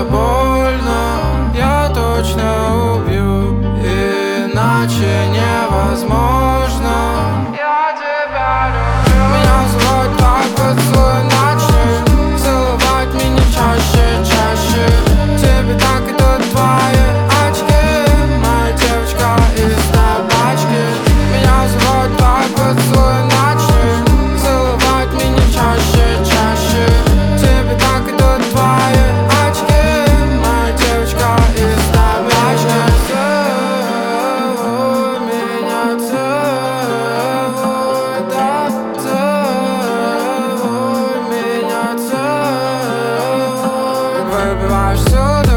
больно, я точно убью, иначе невозможно. Я тебя люблю. Меня зовут так, поцелуй начни целовать меня чаще, чаще. Тебе так идут твои очки, моя девочка из табачки. Меня зовут так, поцелуй начни целовать меня чаще, чаще. Тебе так идут твои очки, моя девочка из табачки. Целуй меня, целуй, да, целуй меня, целуй. Выбиваешь всюду